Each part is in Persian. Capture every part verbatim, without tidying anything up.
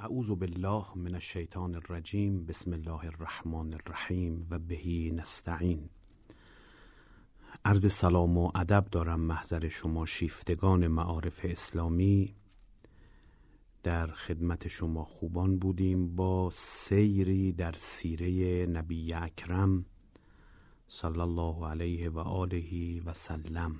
اعوذ بالله من الشیطان الرجیم. بسم الله الرحمن الرحیم و بهی نستعین. عرض سلام و ادب دارم محضر شما شیفتگان معارف اسلامی. در خدمت شما خوبان بودیم با سیری در سیره نبی اکرم صلی الله علیه و آله و سلم.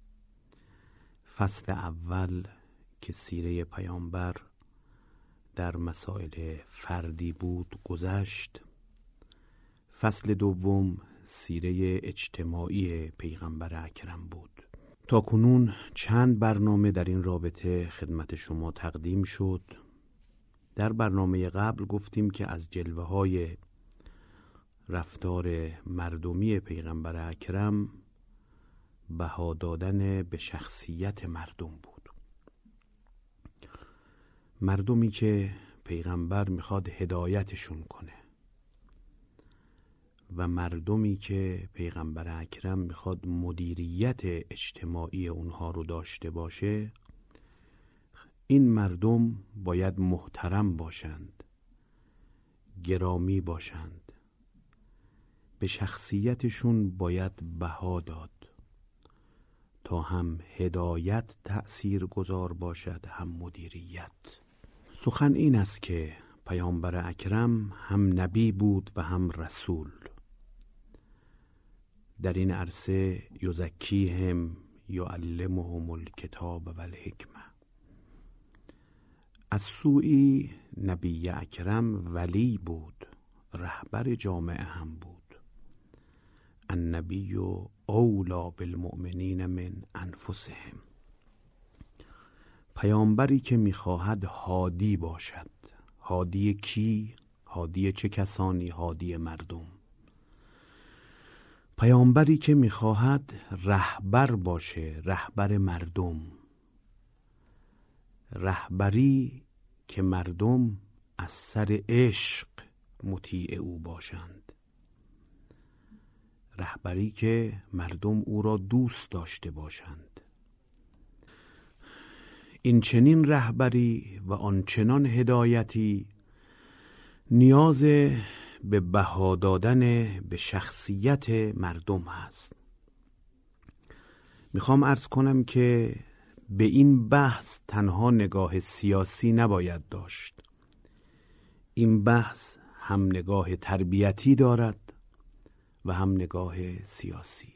فصل اول که سیره پیامبر در مسائل فردی بود گذشت. فصل دوم سیره اجتماعی پیغمبر اکرم بود. تا کنون چند برنامه در این رابطه خدمت شما تقدیم شد. در برنامه قبل گفتیم که از جلوه های رفتار مردمی پیغمبر اکرم بها دادن به شخصیت مردم بود. مردمی که پیغمبر میخواد هدایتشون کنه و مردمی که پیغمبر اکرم میخواد مدیریت اجتماعی اونها رو داشته باشه، این مردم باید محترم باشند، گرامی باشند، به شخصیتشون باید بها داد تا هم هدایت تأثیر گذار باشد هم مدیریت. سخن این است که پیامبر اکرم هم نبی بود و هم رسول. در این عرصه یزکیهم یعلمهم الکتاب و الحکمه. از سوی نبی اکرم ولی بود، رهبر جامعه هم بود. النبی اولی بالمؤمنین من انفسهم. پیامبری که میخواهد هادی باشد. هادی کی؟ هادی چه کسانی؟ هادی مردم. پیامبری که میخواهد رهبر باشه، رهبر مردم. رهبری که مردم از سر عشق مطیع او باشند. رهبری که مردم او را دوست داشته باشند. این چنین رهبری و آنچنان هدایتی نیاز به بها دادن به شخصیت مردم هست. میخوام عرض کنم که به این بحث تنها نگاه سیاسی نباید داشت. این بحث هم نگاه تربیتی دارد و هم نگاه سیاسی.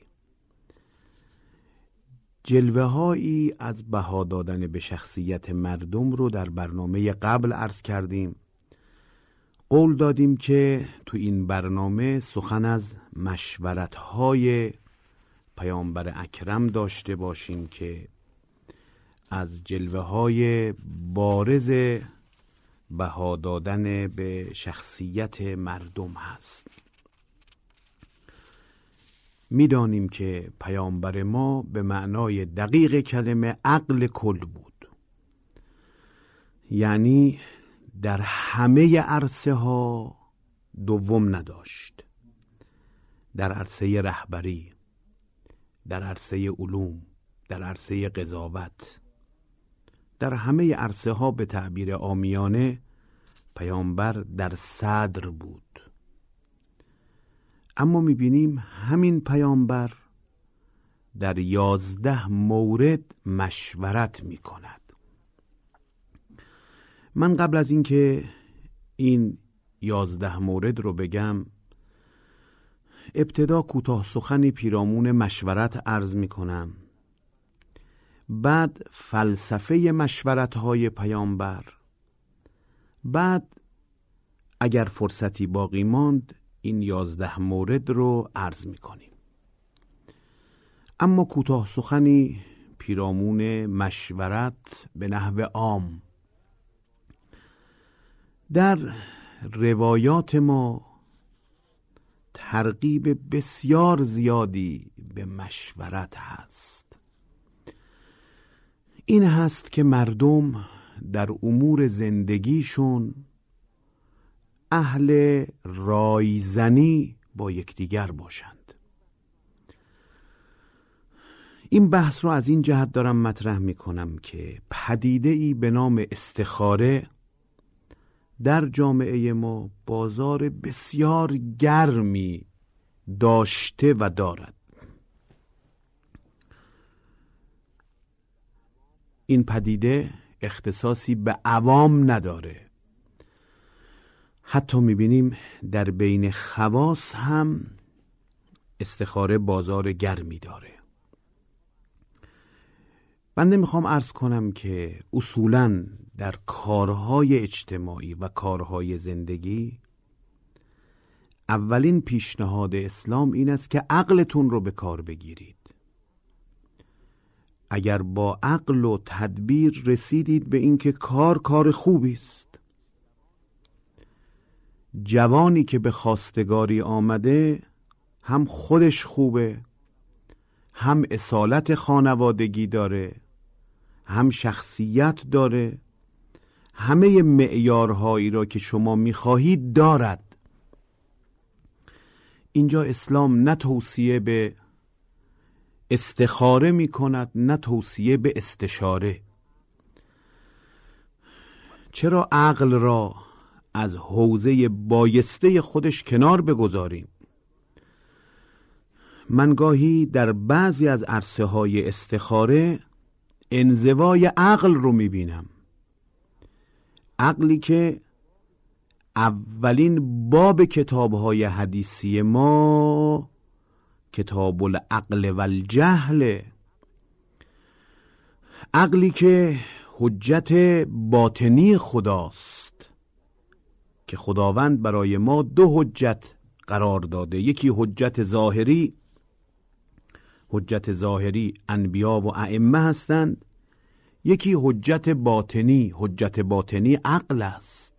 جلوه هایی از بها دادن به شخصیت مردم رو در برنامه قبل عرض کردیم. قول دادیم که تو این برنامه سخن از مشورت های پیامبر اکرم داشته باشیم که از جلوه های بارز بها دادن به شخصیت مردم هست. میدانیم که پیامبر ما به معنای دقیق کلمه عقل کل بود. یعنی در همه عرصه ها دوم نداشت. در عرصه رهبری، در عرصه علوم، در عرصه قضاوت، در همه عرصه ها به تعبیر عامیانه پیامبر در صدر بود. اما میبینیم همین پیامبر در یازده مورد مشورت میکند. من قبل از اینکه این یازده مورد رو بگم، ابتدا کوتاه سخنی پیرامون مشورت عرض میکنم. بعد فلسفه مشورت های پیامبر. بعد اگر فرصتی باقی ماند این یازده مورد رو عرض میکنیم. اما کوتاه سخنی پیرامون مشورت به نحو عام. در روایات ما ترغیب بسیار زیادی به مشورت هست. این هست که مردم در امور زندگیشون اهل رایزنی با یکدیگر باشند. این بحث رو از این جهت دارم مطرح می کنم که پدیده‌ای به نام استخاره در جامعه ما بازار بسیار گرمی داشته و دارد. این پدیده اختصاصی به عوام نداره. حتی میبینیم در بین خواص هم استخاره بازار گرمی داره. بنده میخوام عرض کنم که اصولاً در کارهای اجتماعی و کارهای زندگی اولین پیشنهاد اسلام این است که عقلتون رو به کار بگیرید. اگر با عقل و تدبیر رسیدید به اینکه کار کار خوبی است، جوانی که به خواستگاری آمده هم خودش خوبه، هم اصالت خانوادگی داره، هم شخصیت داره، همه معیارهایی را که شما میخواهید دارد. اینجا اسلام نه توصیه به استخاره می کند نه توصیه به استشاره. چرا عقل را از حوزه بایسته خودش کنار بگذاریم؟ من گاهی در بعضی از عرصه های استخاره انزوای عقل رو می بینم. عقلی که اولین باب کتاب‌های حدیثی ما کتاب العقل و الجهل، عقلی که حجت باطنی خداست که خداوند برای ما دو حجت قرار داده. یکی حجت ظاهری، حجت ظاهری انبیا و ائمه هستند. یکی حجت باطنی، حجت باطنی عقل است.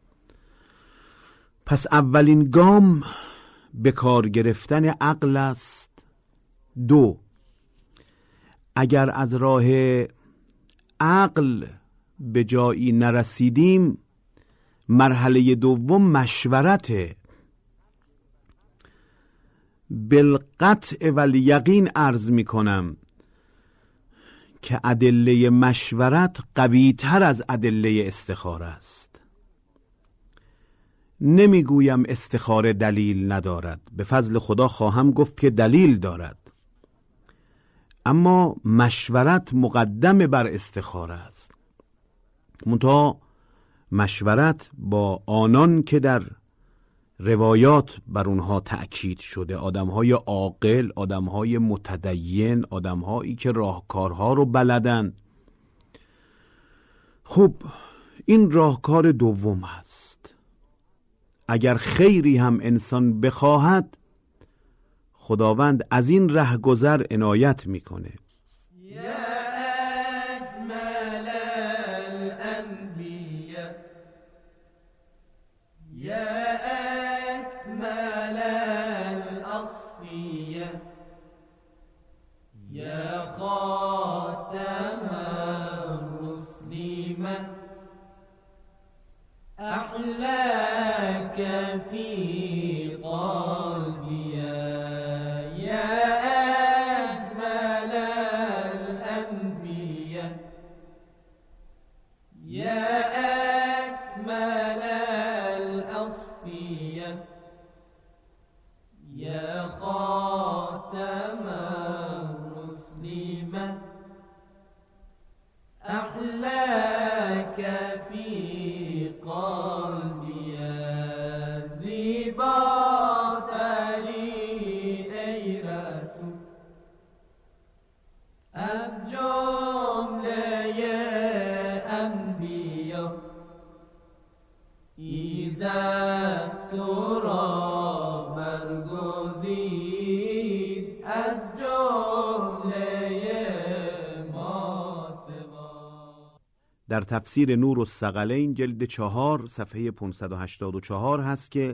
پس اولین گام به کار گرفتن عقل است. دو، اگر از راه عقل به جایی نرسیدیم، مرحله دوم مشورته. بالقطع و الیقین عرض می کنم که ادله مشورت قوی تر از ادله استخاره است. نمیگویم استخاره دلیل ندارد، به فضل خدا خواهم گفت که دلیل دارد، اما مشورت مقدم بر استخاره است. منتها مشورت با آنان که در روایات بر اونها تأکید شده، آدمهای عاقل، آدمهای متدین، آدمهایی که راهکارها رو بلدن. خب این راهکار دوم است. اگر خیری هم انسان بخواهد، خداوند از این رهگذر عنایت میکنه. در تفسیر نور الثقلین جلد چهار صفحه پانصد و هشتاد و چهار هست که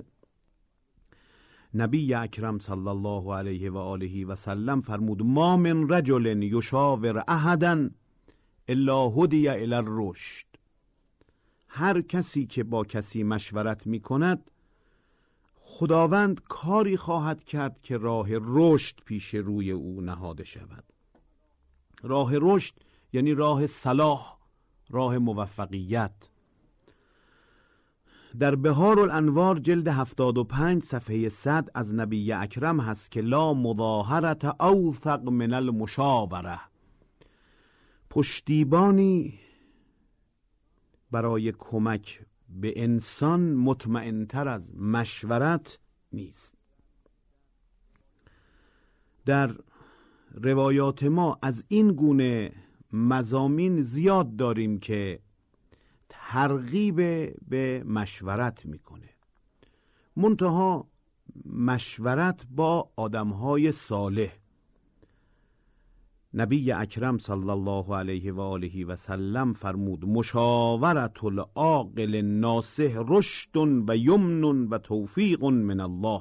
نبی اکرم صلی الله علیه و آله و سلم فرمود: ما من رجل یشاور احدا الا هدی الی الرشد. هر کسی که با کسی مشورت می کند، خداوند کاری خواهد کرد که راه رشد پیش روی او نهاده شود. راه رشد یعنی راه صلاح، راه موفقیت. در بهار الانوار جلد هفتاد و پنج صفحه صد از نبی اکرم هست که لا مظاهرت اوثق من المشاوره، پشتیبانی برای کمک به انسان مطمئن‌تر از مشورت نیست. در روایات ما از این گونه مضامین زیاد داریم که ترغیب به مشورت میکنه، منتها مشورت با آدمهای صالح. نبی اکرم صلی الله علیه و آله و سلم فرمود مشاورت العاقل ناصح رشد و یمن و توفیق من الله.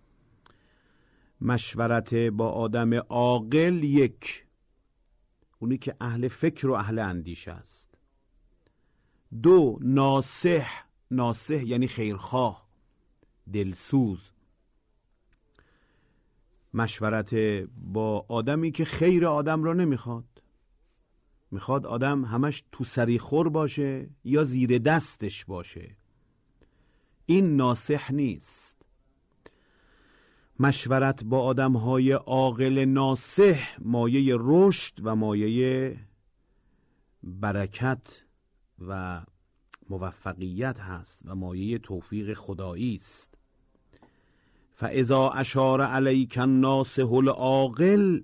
مشورت با آدم عاقل، یک، اونی که اهل فکر و اهل اندیشه است. دو، ناصح. ناصح یعنی خیرخواه، دلسوز. مشورت با آدمی که خیر آدم را نمیخواد، میخواد آدم همش تو سریخور باشه یا زیر دستش باشه، این ناصح نیست. مشورت با آدمهای عاقل ناصح مایه رشد و مایه برکت و موفقیت هست و مایه توفیق خدایی است. فاذا اشار علیک الناصح العاقل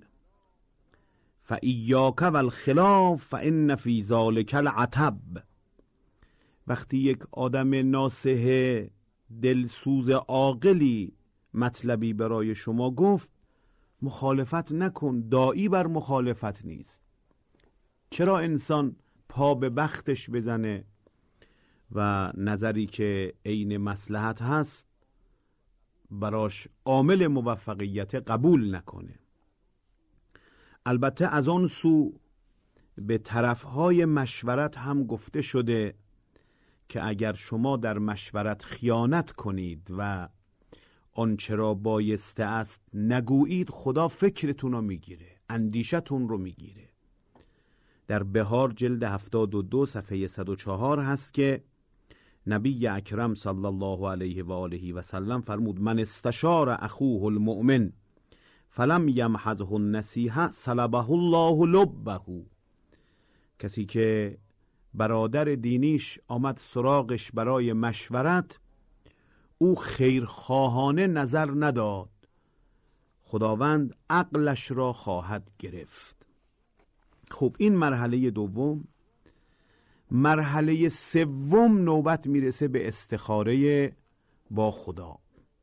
فایاک والخلاف فان فی ذلک العتب. وقتی یک آدم ناصح دلسوز عاقلی مطلبی برای شما گفت، مخالفت نکن، داعی بر مخالفت نیست. چرا انسان پا به بختش بزنه و نظری که عین مصلحت هست براش عامل موفقیت قبول نکنه؟ البته از آن سو به طرفهای مشورت هم گفته شده که اگر شما در مشورت خیانت کنید و آنچه را بایسته است نگویید، خدا فکرتون رو میگیره، اندیشتون رو میگیره. در بهار جلد هفتاد و دو صفحه صد و چهار هست که نبی اکرم صلی الله علیه و آله و سلم فرمود من استشار اخوه المؤمن فلم یمحضه النصیحه سلبه الله لبه. کسی که برادر دینیش آمد سراغش برای مشورت، او خیرخواهانه نظر نداد، خداوند عقلش را خواهد گرفت. خب این مرحله دوم. مرحله سوم نوبت میرسه به استخاره با خدا.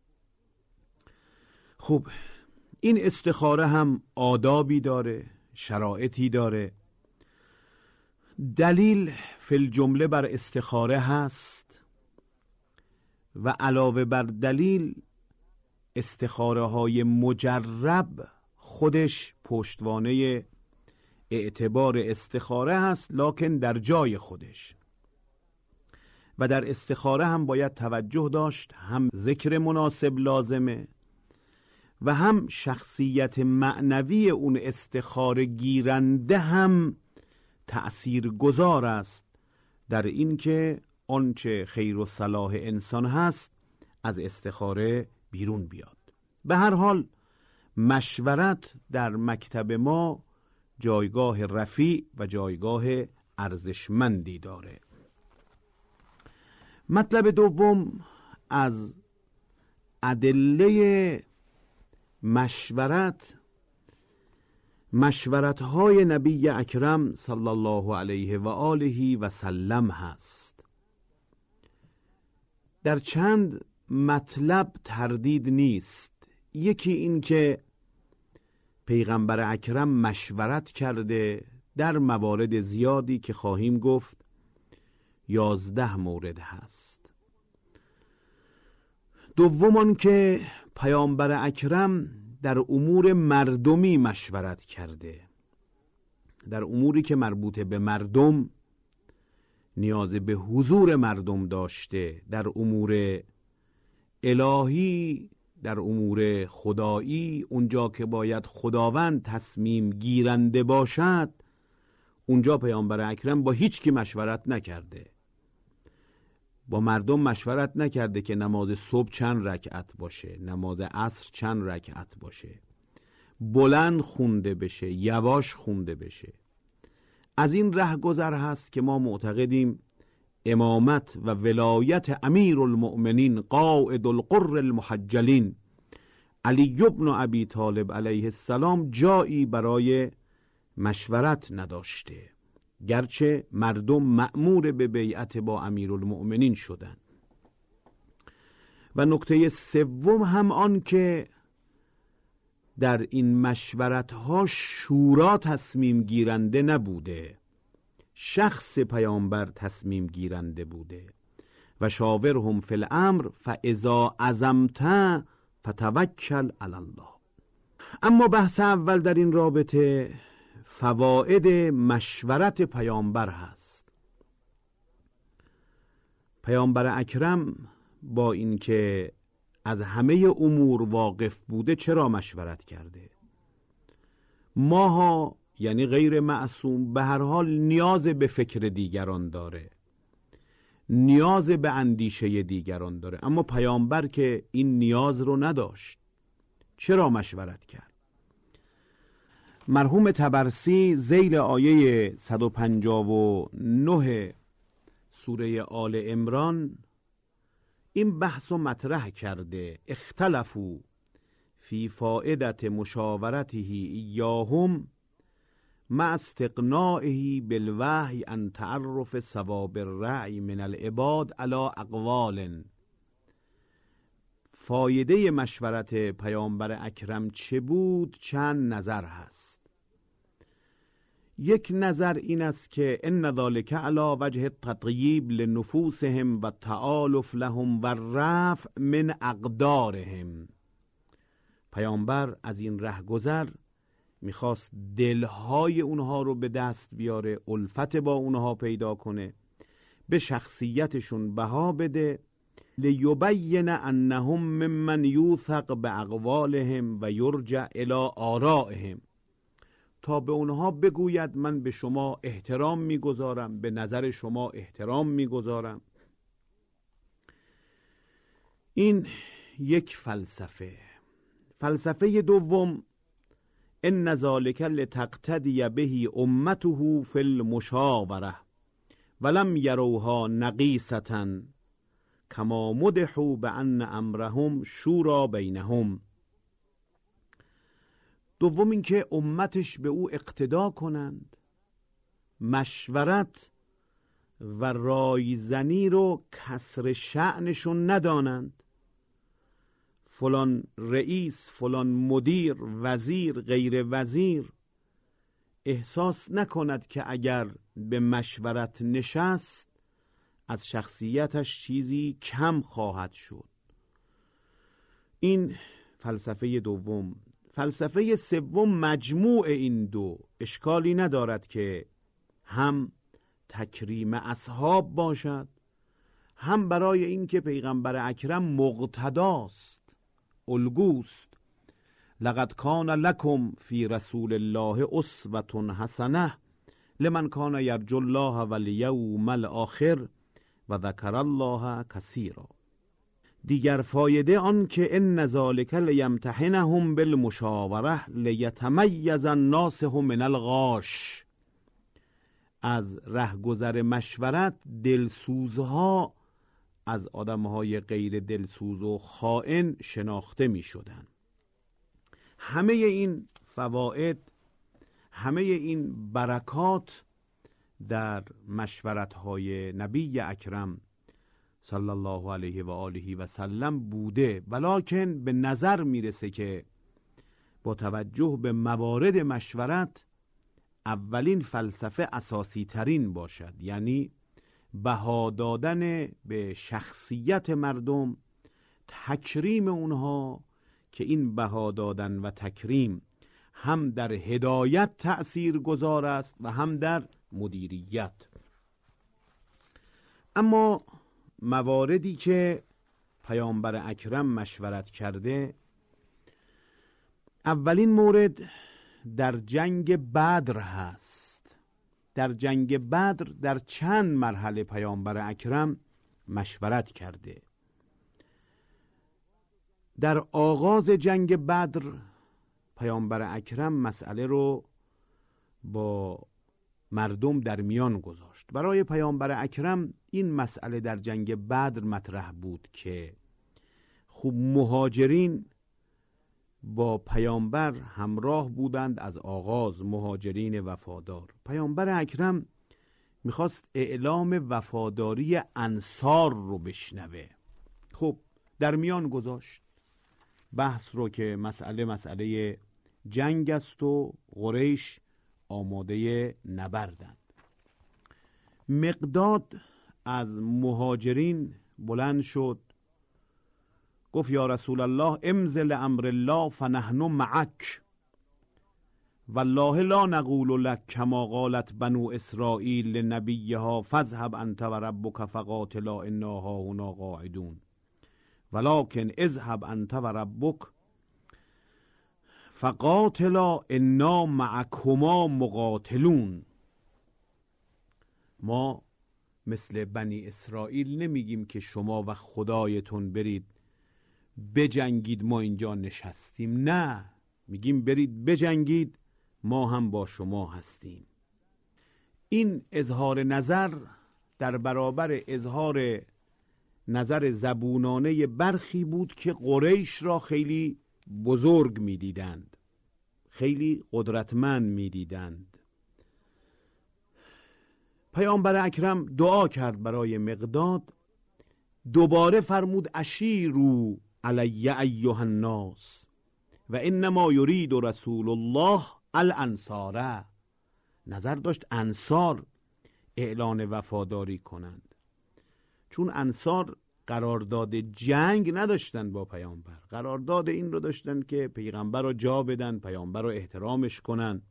خب این استخاره هم آدابی داره، شرایطی داره. دلیل فی الجمله بر استخاره هست و علاوه بر دلیل استخاره های مجرب خودش پشتوانه اعتبار استخاره هست، لکن در جای خودش. و در استخاره هم باید توجه داشت، هم ذکر مناسب لازمه و هم شخصیت معنوی اون استخاره گیرنده هم تأثیر گذار است در این که آنچه خیر و صلاح انسان هست از استخاره بیرون بیاد. به هر حال مشورت در مکتب ما جایگاه رفیع و جایگاه ارزشمندی داره. مطلب دوم از ادله مشورت، مشورت‌های نبی اکرم صلی الله علیه و آله و سلم هست. در چند مطلب تردید نیست. یکی این که پیغمبر اکرم مشورت کرده در موارد زیادی که خواهیم گفت، یازده مورد هست. دوم که پیامبر اکرم در امور مردمی مشورت کرده، در اموری که مربوط به مردم، نیاز به حضور مردم داشته، در امور الهی، در امور خدایی، اونجا که باید خداوند تصمیم گیرنده باشد، اونجا پیامبر اکرم با هیچ کی مشورت نکرده. با مردم مشورت نکرده که نماز صبح چند رکعت باشه، نماز عصر چند رکعت باشه، بلند خونده بشه، یواش خونده بشه. از این رهگذر هست که ما معتقدیم امامت و ولایت امیر المؤمنین قائد القر المحجلین علی ابن ابی طالب علیه السلام جایی برای مشورت نداشته، گرچه مردم مأمور به بیعت با امیر المؤمنین شدند. و نکته سوم هم آن که در این مشورت ها شورا تصمیم گیرنده نبوده، شخص پیامبر تصمیم گیرنده بوده. و شاورهم فی الامر فاذا عزمت فتوکل علی الله. اما بحث اول در این رابطه فواید مشورت پیامبر هست. پیامبر اکرم با اینکه از همه امور واقف بوده چرا مشورت کرده؟ ماها یعنی غیر معصوم به هر حال نیاز به فکر دیگران داره، نیاز به اندیشه دیگران داره، اما پیامبر که این نیاز رو نداشت، چرا مشورت کرد؟ مرحوم طبرسی ذیل آیه صد و پنجاه و نه سوره آل عمران این بحث و مطرح کرده. اختلفوا فی فائدت مشاورته ایاهم مع استقناعه بالوحی عن تعرف ثواب الرأی من العباد علی اقوال. فایده مشورت پیامبر اکرم چه بود؟ چند نظر هست. یک نظر این است که ان ذلک علی وجه التطیب لنفوسهم و تعالف لهم و رفع من اقدارهم. پیامبر از این رهگذر میخواست دلهای اونها رو به دست بیاره، الفت با اونها پیدا کنه، به شخصیتشون بها بده، لیبین انهم ممن یوثق باقوالهم و یرجع الی آرائهم، تا به اونها بگوید من به شما احترام میگذارم، به نظر شما احترام میگذارم. این یک فلسفه. فلسفه دوم ان ذلک لتقتدی به امته فی المشاوره ولم یروها نقیصة کما مدحوا بان امرهم شورا بینهم. دوم این که امتش به او اقتدا کنند، مشورت و رایزنی رو کسر شأنشون ندانند. فلان رئیس، فلان مدیر، وزیر، غیر وزیر احساس نکند که اگر به مشورت نشست از شخصیتش چیزی کم خواهد شد. این فلسفه دوم. فلسفه سوم مجموع این دو اشکالی ندارد که هم تکریم اصحاب باشد، هم برای این که پیغمبر اکرم مقتداست، الگوست. لقد کان لکم فی رسول الله اسوة حسنه لمن کان یرجو الله والیوم الاخر و ذکر الله کثیرا. دیگر فایده آن که ان ذلک لیمتحنهم بالمشاوره لیتمیز الناصح من الغاش. از رهگذر مشورت دلسوزها از آدمهای غیر دلسوز و خائن شناخته می شدن. همه این فواید، همه این برکات در مشورت‌های نبی اکرم صلی الله علیه و آله و سلم بوده، ولکن به نظر میرسه که با توجه به موارد مشورت اولین فلسفه اساسی ترین باشد، یعنی بها دادن به شخصیت مردم، تکریم اونها، که این بها دادن و تکریم هم در هدایت تأثیر گذار است و هم در مدیریت. اما مواردی که پیامبر اکرم مشورت کرده، اولین مورد در جنگ بدر هست. در جنگ بدر در چند مرحله پیامبر اکرم مشورت کرده. در آغاز جنگ بدر پیامبر اکرم مسئله رو با مردم در میان گذاشت. برای پیامبر اکرم این مسئله در جنگ بدر مطرح بود که خوب مهاجرین با پیامبر همراه بودند از آغاز، مهاجرین وفادار. پیامبر اکرم میخواست اعلام وفاداری انصار رو بشنوه. خب در میان گذاشت بحث رو که مسئله مسئله جنگ است و قریش آماده نبردند. مقداد از مهاجرین بلند شد، گفت یا رسول الله امضی امر الله فنحن معک والله لا نقول لك كما قالت بنو اسرائیل لنبیها فاذهب انت و ربک فقاتلا انا هاهنا قاعدون ولكن اذهب انت و ربک فقاتلا انا معکما مقاتلون. ما مثل بنی اسرائیل نمیگیم که شما و خدایتون برید بجنگید ما اینجا نشستیم، نه، میگیم برید بجنگید ما هم با شما هستیم. این اظهار نظر در برابر اظهار نظر زبونانه برخی بود که قریش را خیلی بزرگ میدیدند، خیلی قدرتمند میدیدند. پیامبر اکرم دعا کرد برای مقداد، دوباره فرمود اشیروا علی ایها الناس و انما یرید رسول الله الانصار. نظر داشت انصار اعلان وفاداری کنند، چون انصار قرارداد جنگ نداشتن با پیامبر، قرارداد این رو داشتن که پیغمبر رو جا بدن، پیامبر رو احترامش کنن.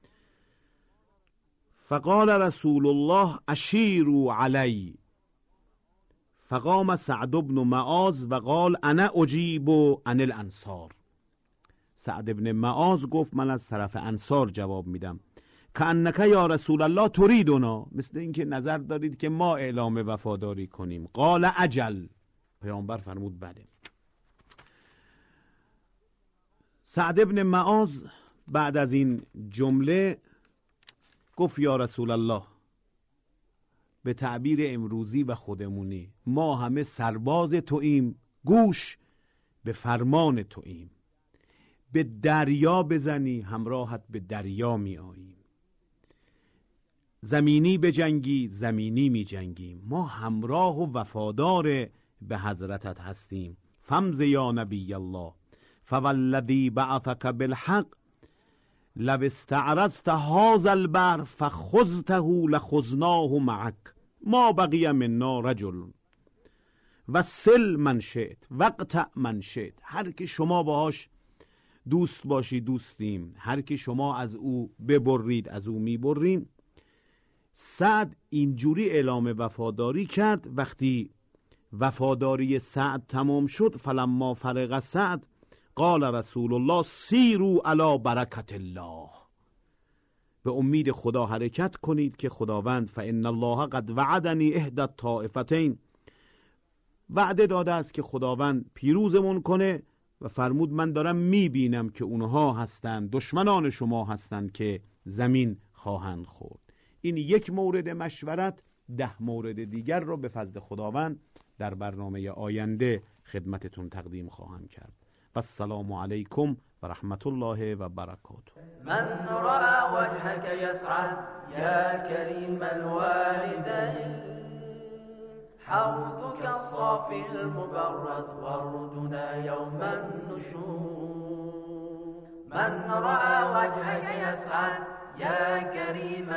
فقال رسول الله اشیروا علی فقام سعد بن معاذ و قال انا اجیب عن الانصار. سعد بن معاذ گفت من از طرف انصار جواب میدم. کأنک یا رسول الله تریدنا، مثل اینکه نظر دارید که ما اعلام وفاداری کنیم. قال اجل، پیامبر فرمود بله. سعد بن معاذ بعد از این جمله گفت یا رسول الله، به تعبیر امروزی و خودمونی، ما همه سرباز توییم، گوش به فرمان توییم. به دریا بزنی همراهت به دریا می آییم، زمینی به جنگی زمینی می جنگیم، ما همراه و وفادار به حضرتت هستیم. فمض یا نبی الله فوالذی بعثک بالحق لو استعرضت هذا البحر فخذته لخذناه معك ما بقی منا رجل و سل من شئت وقطع من شئت. هر که شما باهاش دوست باشی دوستیم، هر که شما از او ببرید از او میبریم. سعد اینجوری اعلام وفاداری کرد. وقتی وفاداری سعد تمام شد، فلما فرغ سعد قال رسول الله سیروا علی برکت الله، به امید خدا حرکت کنید که خداوند فان الله قد وعدنی احدى الطائفتین، وعده داده است که خداوند پیروزمون کنه و فرمود من دارم میبینم که اونها هستند دشمنان شما هستند که زمین خواهند خورد. این یک مورد مشورت. ده مورد دیگر رو به فضل خداوند در برنامه آینده خدمتتون تقدیم خواهم کرد. و السلام علیکم و رحمت الله و برکاته. من رأى وجهك يسعد يا كريم الوالدين حوضك الصافي المبرد وردنا يوم النشور. من رأى وجهك يسعد يا كريم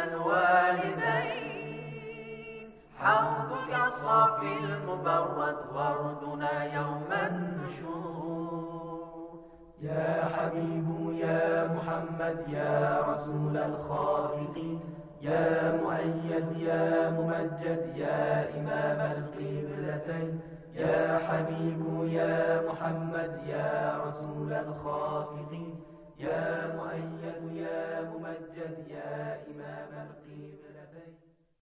الوالدين حوضك الصافي المبرد وردنا يوم النشور. يا حبيب يا محمد يا رسول الخافقين يا مؤيد يا ممجد يا إمام القبلتين يا حبيب يا محمد يا رسول الخافقين يا مؤيد يا ممجد يا إمام القبلتين.